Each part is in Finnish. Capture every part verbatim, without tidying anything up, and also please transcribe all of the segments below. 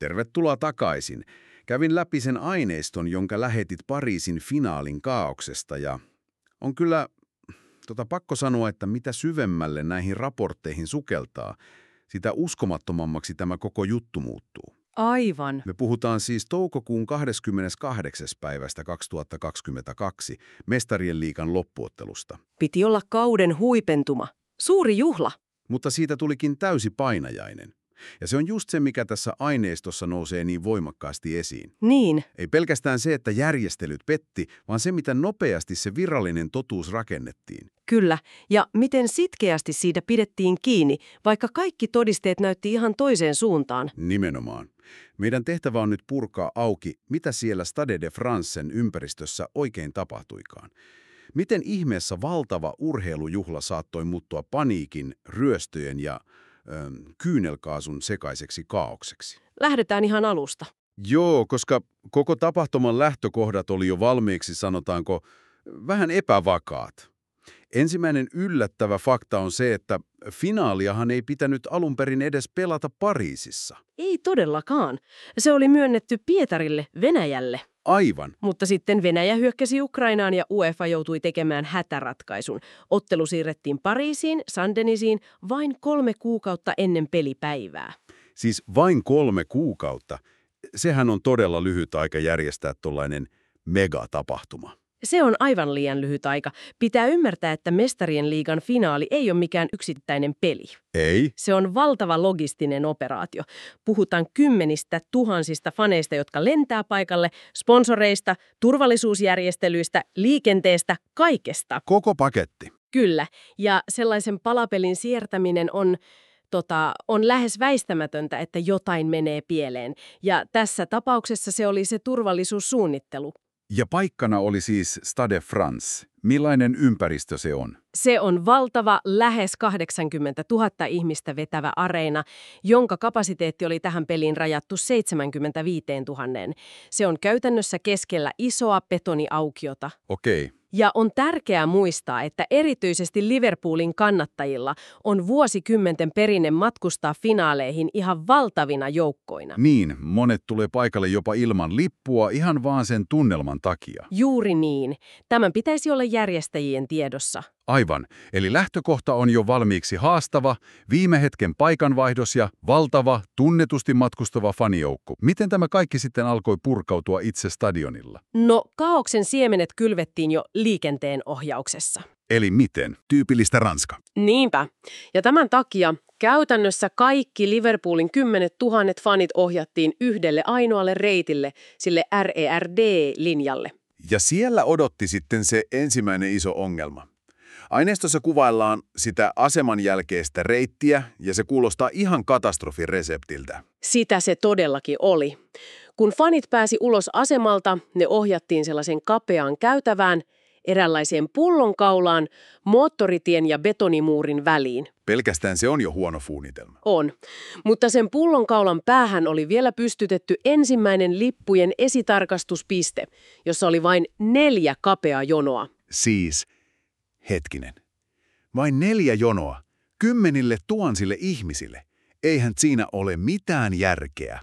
Tervetuloa takaisin. Kävin läpi sen aineiston, jonka lähetit Pariisin finaalin kaauksesta, ja on kyllä tota, pakko sanoa, että mitä syvemmälle näihin raportteihin sukeltaa, sitä uskomattomammaksi tämä koko juttu muuttuu. Aivan. Me puhutaan siis toukokuun kahdeskymmeneskahdeksas päivästä kaksituhattakaksikymmentäkaksi Mestarien liigan loppuottelusta. Piti olla kauden huipentuma. Suuri juhla. Mutta siitä tulikin täysi painajainen. Ja se on just se, mikä tässä aineistossa nousee niin voimakkaasti esiin. Niin. Ei pelkästään se, että järjestelyt petti, vaan se, miten nopeasti se virallinen totuus rakennettiin. Kyllä. Ja miten sitkeästi siitä pidettiin kiinni, vaikka kaikki todisteet näytti ihan toiseen suuntaan. Nimenomaan. Meidän tehtävä on nyt purkaa auki, mitä siellä Stade de Francen ympäristössä oikein tapahtuikaan. Miten ihmeessä valtava urheilujuhla saattoi muuttua paniikin, ryöstöjen ja ö, kyynelkaasun sekaiseksi kaaokseksi? Lähdetään ihan alusta. Joo, koska koko tapahtuman lähtökohdat oli jo valmiiksi, sanotaanko, vähän epävakaat. Ensimmäinen yllättävä fakta on se, että finaaliahan ei pitänyt alun perin edes pelata Pariisissa. Ei todellakaan. Se oli myönnetty Pietarille, Venäjälle. Aivan. Mutta sitten Venäjä hyökkäsi Ukrainaan ja UEFA joutui tekemään hätäratkaisun. Ottelu siirrettiin Pariisiin, Saint-Denis'iin vain kolme kuukautta ennen pelipäivää. Siis vain kolme kuukautta. Sehän on todella lyhyt aika järjestää tuollainen megatapahtuma. Se on aivan liian lyhyt aika. Pitää ymmärtää, että Mestarien liigan finaali ei ole mikään yksittäinen peli. Ei. Se on valtava logistinen operaatio. Puhutaan kymmenistä tuhansista faneista, jotka lentää paikalle, sponsoreista, turvallisuusjärjestelyistä, liikenteestä, kaikesta. Koko paketti. Kyllä. Ja sellaisen palapelin siirtäminen on... Tota, on lähes väistämätöntä, että jotain menee pieleen. Ja tässä tapauksessa se oli se turvallisuussuunnittelu. Ja paikkana oli siis Stade France. Millainen ympäristö se on? Se on valtava, lähes kahdeksankymmentätuhatta ihmistä vetävä areena, jonka kapasiteetti oli tähän peliin rajattu seitsemänkymmentäviisituhatta. Se on käytännössä keskellä isoa betoniaukiota. Okei. Ja on tärkeää muistaa, että erityisesti Liverpoolin kannattajilla on vuosikymmenten perinne matkustaa finaaleihin ihan valtavina joukkoina. Niin, monet tulee paikalle jopa ilman lippua ihan vaan sen tunnelman takia. Juuri niin. Tämän pitäisi olla järjestäjien tiedossa. Aivan. Eli lähtökohta on jo valmiiksi haastava, viime hetken paikanvaihdos ja valtava, tunnetusti matkustava fanijoukko. Miten tämä kaikki sitten alkoi purkautua itse stadionilla? No, kaaoksen siemenet kylvettiin jo liikenteen ohjauksessa. Eli miten? Tyypillistä Ranska. Niinpä. Ja tämän takia käytännössä kaikki Liverpoolin kymmenet tuhannet fanit ohjattiin yhdelle ainoalle reitille, sille R E R D-linjalle. Ja siellä odotti sitten se ensimmäinen iso ongelma. Aineistossa kuvaillaan sitä aseman jälkeistä reittiä, ja se kuulostaa ihan katastrofireseptiltä. Sitä se todellakin oli. Kun fanit pääsi ulos asemalta, ne ohjattiin sellaisen kapeaan käytävään, eräänlaiseen pullonkaulaan, moottoritien ja betonimuurin väliin. Pelkästään se on jo huono suunnitelma. On. Mutta sen pullonkaulan päähän oli vielä pystytetty ensimmäinen lippujen esitarkastuspiste, jossa oli vain neljä kapeaa jonoa. Siis, hetkinen, vain neljä jonoa, kymmenille tuhansille ihmisille. Eihän siinä ole mitään järkeä.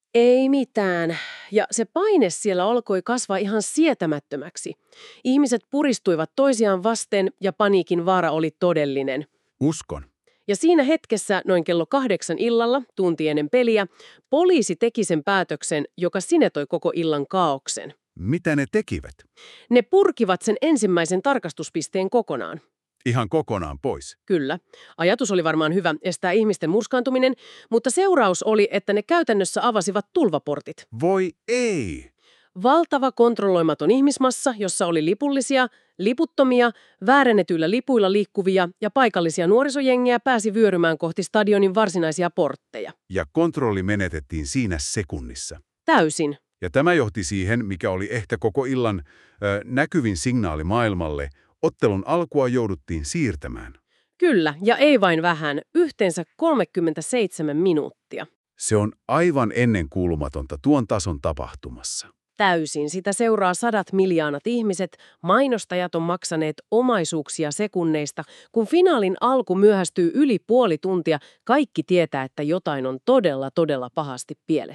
Ei mitään. Ja se paine siellä alkoi kasvaa ihan sietämättömäksi. Ihmiset puristuivat toisiaan vasten ja paniikin vaara oli todellinen. Uskon. Ja siinä hetkessä, noin kello kahdeksan illalla, tunti ennen peliä, poliisi teki sen päätöksen, joka sinetoi koko illan kaaoksen. Mitä ne tekivät? Ne purkivat sen ensimmäisen tarkastuspisteen kokonaan. Ihan kokonaan pois. Kyllä. Ajatus oli varmaan hyvä estää ihmisten murskaantuminen, mutta seuraus oli, että ne käytännössä avasivat tulvaportit. Voi ei! Valtava kontrolloimaton ihmismassa, jossa oli lipullisia, liputtomia, väärennetyillä lipuilla liikkuvia ja paikallisia nuorisojengiä pääsi vyörymään kohti stadionin varsinaisia portteja. Ja kontrolli menetettiin siinä sekunnissa. Täysin. Ja tämä johti siihen, mikä oli ehkä koko illan ö, näkyvin signaali maailmalle. Ottelun alkua jouduttiin siirtämään. Kyllä, ja ei vain vähän, yhteensä kolmekymmentäseitsemän minuuttia. Se on aivan ennenkuulumatonta tuon tason tapahtumassa. Täysin. Sitä seuraa sadat miljoonat ihmiset, mainostajat on maksaneet omaisuuksia sekunneista. Kun finaalin alku myöhästyy yli puoli tuntia, kaikki tietää, että jotain on todella, todella pahasti pielessä.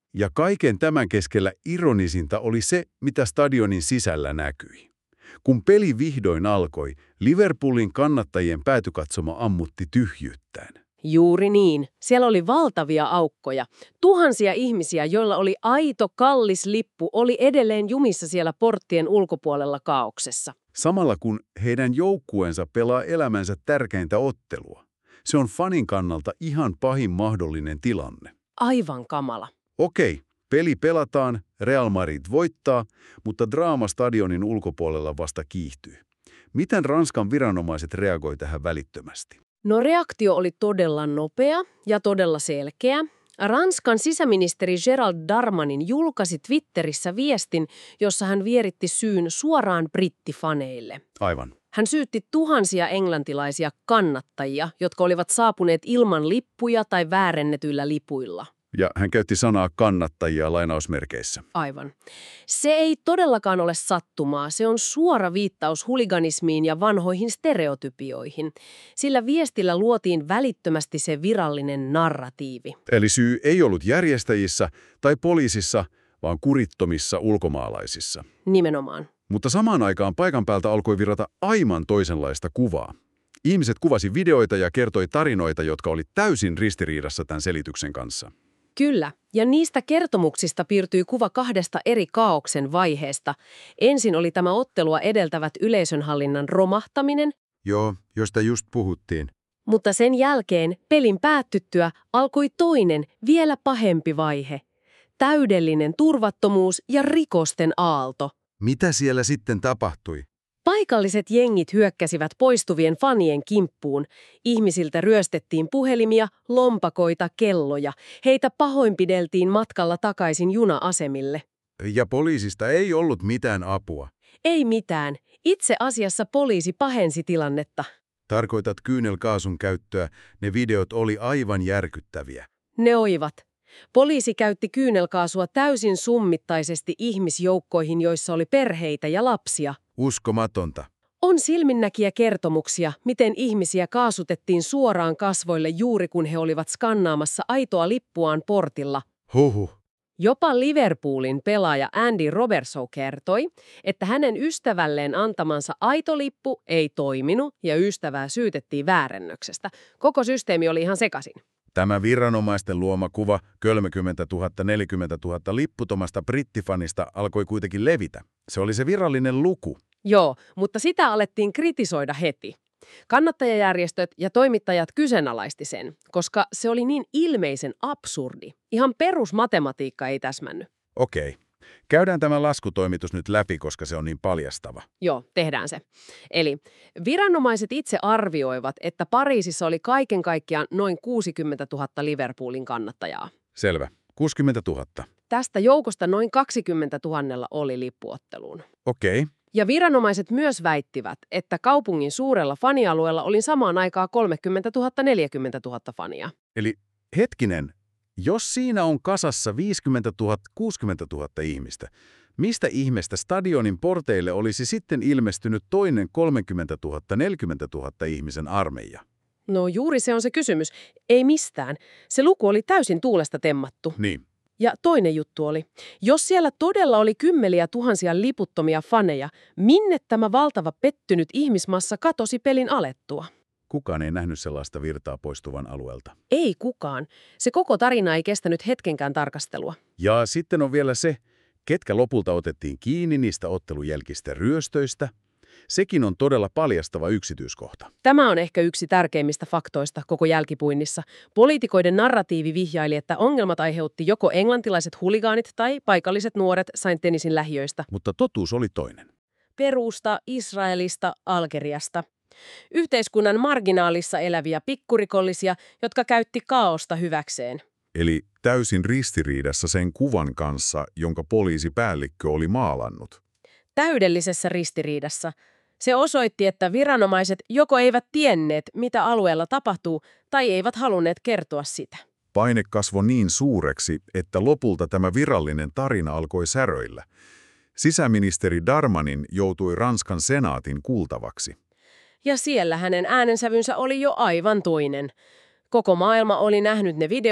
Ja kaiken tämän keskellä ironisinta oli se, mitä stadionin sisällä näkyi. Kun peli vihdoin alkoi, Liverpoolin kannattajien päätykatsomo ammutti tyhjyyttään. Juuri niin. Siellä oli valtavia aukkoja. Tuhansia ihmisiä, joilla oli aito, kallis lippu, oli edelleen jumissa siellä porttien ulkopuolella kaauksessa. Samalla kun heidän joukkueensa pelaa elämänsä tärkeintä ottelua. Se on fanin kannalta ihan pahin mahdollinen tilanne. Aivan kamala. Okei, peli pelataan, Real Madrid voittaa, mutta draama stadionin ulkopuolella vasta kiihtyy. Miten Ranskan viranomaiset reagoi tähän välittömästi? No reaktio oli todella nopea ja todella selkeä. Ranskan sisäministeri Gérald Darmanin julkaisi Twitterissä viestin, jossa hän vieritti syyn suoraan brittifaneille. Aivan. Hän syytti tuhansia englantilaisia kannattajia, jotka olivat saapuneet ilman lippuja tai väärennetyillä lipuilla. Ja hän käytti sanaa kannattajia lainausmerkeissä. Aivan. Se ei todellakaan ole sattumaa. Se on suora viittaus huliganismiin ja vanhoihin stereotypioihin. Sillä viestillä luotiin välittömästi se virallinen narratiivi. Eli syy ei ollut järjestäjissä tai poliisissa, vaan kurittomissa ulkomaalaisissa. Nimenomaan. Mutta samaan aikaan paikan päältä alkoi virrata aivan toisenlaista kuvaa. Ihmiset kuvasi videoita ja kertoi tarinoita, jotka oli täysin ristiriidassa tämän selityksen kanssa. Kyllä, ja niistä kertomuksista piirtyi kuva kahdesta eri kaaoksen vaiheesta. Ensin oli tämä ottelua edeltävät yleisönhallinnan romahtaminen, Joo, josta just puhuttiin. mutta sen jälkeen pelin päättyttyä alkoi toinen, vielä pahempi vaihe. Täydellinen turvattomuus ja rikosten aalto. Mitä siellä sitten tapahtui? Paikalliset jengit hyökkäsivät poistuvien fanien kimppuun. Ihmisiltä ryöstettiin puhelimia, lompakoita, kelloja. Heitä pahoinpideltiin matkalla takaisin juna-asemille. Ja poliisista ei ollut mitään apua. Ei mitään. Itse asiassa poliisi pahensi tilannetta. Tarkoitat kyynelkaasun käyttöä, ne videot oli aivan järkyttäviä. Ne oivat. Poliisi käytti kyynelkaasua täysin summittaisesti ihmisjoukkoihin, joissa oli perheitä ja lapsia. Uskomatonta. On silminnäkiä kertomuksia, miten ihmisiä kaasutettiin suoraan kasvoille juuri kun he olivat skannaamassa aitoa lippuaan portilla. Huhu. Jopa Liverpoolin pelaaja Andy Robertson kertoi, että hänen ystävälleen antamansa aito lippu ei toiminut ja ystävää syytettiin väärennöksestä. Koko systeemi oli ihan sekaisin. Tämä viranomaisten luoma kuva kolmekymmentätuhatta neljäkymmentätuhatta lipputomasta brittifanista alkoi kuitenkin levitä. Se oli se virallinen luku. Joo, mutta sitä alettiin kritisoida heti. Kannattajajärjestöt ja toimittajat kyseenalaisti sen, koska se oli niin ilmeisen absurdi. Ihan perusmatematiikka ei täsmännyt. Okei. Käydään tämä laskutoimitus nyt läpi, koska se on niin paljastava. Joo, tehdään se. Eli viranomaiset itse arvioivat, että Pariisissa oli kaiken kaikkiaan noin kuusikymmentätuhatta Liverpoolin kannattajaa. Selvä. kuusikymmentätuhatta. Tästä joukosta noin kaksikymmentätuhatta oli lippuotteluun. Okei. Ja viranomaiset myös väittivät, että kaupungin suurella fanialueella oli samaan aikaan kolmekymmentätuhatta neljäkymmentätuhatta fania. Eli hetkinen, jos siinä on kasassa viisikymmentätuhatta kuusikymmentätuhatta ihmistä, mistä ihmeestä stadionin porteille olisi sitten ilmestynyt toinen kolmekymmentätuhatta neljäkymmentätuhatta ihmisen armeija? No juuri se on se kysymys. Ei mistään. Se luku oli täysin tuulesta temmattu. Niin. Ja toinen juttu oli, jos siellä todella oli kymmeniä tuhansia liputtomia faneja, minne tämä valtava pettynyt ihmismassa katosi pelin alettua? Kukaan ei nähnyt sellaista virtaa poistuvan alueelta. Ei kukaan. Se koko tarina ei kestänyt hetkenkään tarkastelua. Ja sitten on vielä se, ketkä lopulta otettiin kiinni niistä ottelujälkistä ryöstöistä. Sekin on todella paljastava yksityiskohta. Tämä on ehkä yksi tärkeimmistä faktoista koko jälkipuinnissa. Poliitikoiden narratiivi vihjaili, että ongelmat aiheutti joko englantilaiset huligaanit tai paikalliset nuoret Saint Denisin lähiöistä. Mutta totuus oli toinen. Perusta, Israelista, Algeriasta. Yhteiskunnan marginaalissa eläviä pikkurikollisia, jotka käytti kaaosta hyväkseen. Eli täysin ristiriidassa sen kuvan kanssa, jonka poliisipäällikkö oli maalannut. Täydellisessä ristiriidassa. Se osoitti, että viranomaiset joko eivät tienneet, mitä alueella tapahtuu, tai eivät halunneet kertoa sitä. Paine kasvoi niin suureksi, että lopulta tämä virallinen tarina alkoi säröillä. Sisäministeri Darmanin joutui Ranskan senaatin kuultavaksi. Ja siellä hänen äänensävynsä oli jo aivan toinen. Koko maailma oli nähnyt ne videot,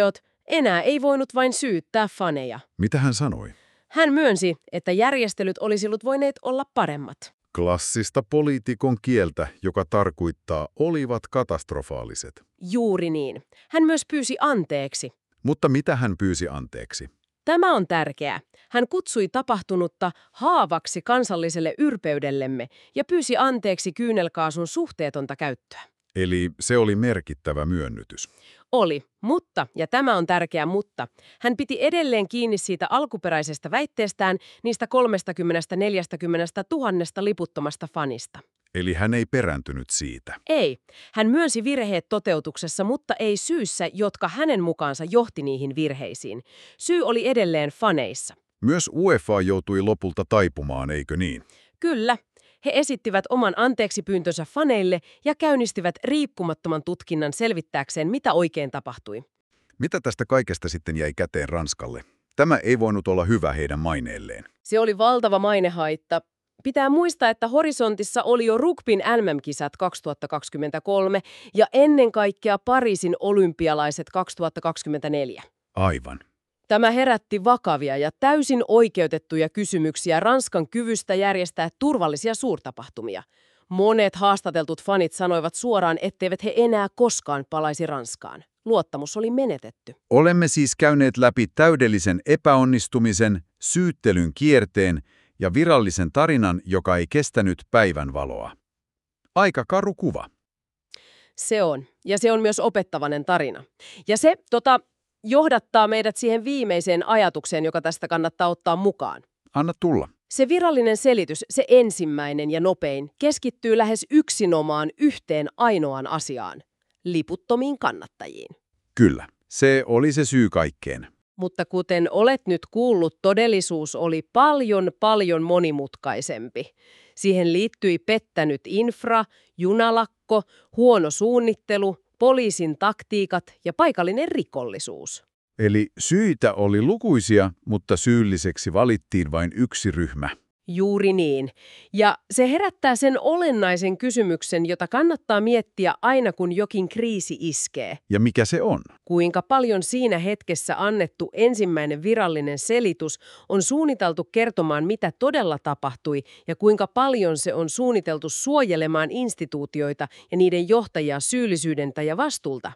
Enää ei voinut vain syyttää faneja. Mitä hän sanoi? Hän myönsi, että järjestelyt olisivat voineet olla paremmat. Klassista poliitikon kieltä, joka tarkoittaa olivat katastrofaaliset. Juuri niin. Hän myös pyysi anteeksi. Mutta mitä hän pyysi anteeksi? Tämä on tärkeää. Hän kutsui tapahtunutta haavaksi kansalliselle ylpeydellemme ja pyysi anteeksi kyynelkaasun suhteetonta käyttöä. Eli se oli merkittävä myönnytys. Oli, mutta, ja tämä on tärkeä mutta, hän piti edelleen kiinni siitä alkuperäisestä väitteestään niistä kolmekymmentäneljä tuhatta liputtomasta fanista. Eli hän ei perääntynyt siitä. Ei. Hän myönsi virheet toteutuksessa, mutta ei syyssä, jotka hänen mukaansa johti niihin virheisiin. Syy oli edelleen faneissa. Myös UEFA joutui lopulta taipumaan, eikö niin? Kyllä. He esittivät oman anteeksipyyntönsä faneille ja käynnistivät riippumattoman tutkinnan selvittääkseen, mitä oikein tapahtui. Mitä tästä kaikesta sitten jäi käteen Ranskalle? Tämä ei voinut olla hyvä heidän maineelleen. Se oli valtava mainehaitta. Pitää muistaa, että horisontissa oli jo rugbyn M M-kisat kaksituhattakaksikymmentäkolme ja ennen kaikkea Pariisin olympialaiset kaksituhattakaksikymmentäneljä. Aivan. Tämä herätti vakavia ja täysin oikeutettuja kysymyksiä Ranskan kyvystä järjestää turvallisia suurtapahtumia. Monet haastateltut fanit sanoivat suoraan, etteivät he enää koskaan palaisi Ranskaan. Luottamus oli menetetty. Olemme siis käyneet läpi täydellisen epäonnistumisen, syyttelyn kierteen ja virallisen tarinan, joka ei kestänyt päivänvaloa. Aika karu kuva. Se on. Ja se on myös opettavainen tarina. Ja se tota, johdattaa meidät siihen viimeiseen ajatukseen, joka tästä kannattaa ottaa mukaan. Anna tulla. Se virallinen selitys, se ensimmäinen ja nopein, keskittyy lähes yksinomaan yhteen ainoaan asiaan. Liputtomiin kannattajiin. Kyllä, se oli se syy kaikkeen. Mutta kuten olet nyt kuullut, todellisuus oli paljon, paljon monimutkaisempi. Siihen liittyi pettänyt infra, junalakko, huono suunnittelu, poliisin taktiikat ja paikallinen rikollisuus. Eli syitä oli lukuisia, mutta syylliseksi valittiin vain yksi ryhmä. Juuri niin. Ja se herättää sen olennaisen kysymyksen, jota kannattaa miettiä aina, kun jokin kriisi iskee. Ja mikä se on? Kuinka paljon siinä hetkessä annettu ensimmäinen virallinen selitys on suunniteltu kertomaan, mitä todella tapahtui, ja kuinka paljon se on suunniteltu suojelemaan instituutioita ja niiden johtajia syyllisyydeltä ja vastuulta.